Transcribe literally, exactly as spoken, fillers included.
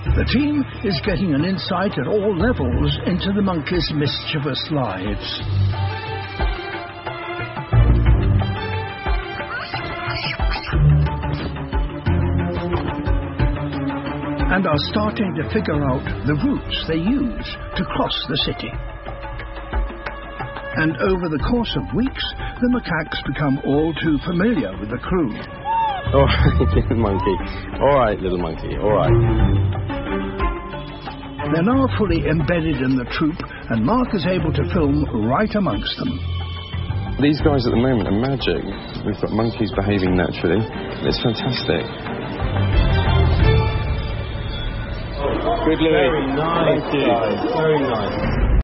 The team is getting an insight at all levels into the monkeys' mischievous lives. And are starting to figure out the routes they use to cross the city. And over the course of weeks, the macaques become all too familiar with the crew. All right, little monkey. All right, little monkey. All right. They're now fully embedded in the troupe, and Mark is able to film right amongst them. These guys at the moment are magic. We've got monkeys behaving naturally. It's fantastic. Good, Louis. Very nice. Thank you. Guys. Very nice.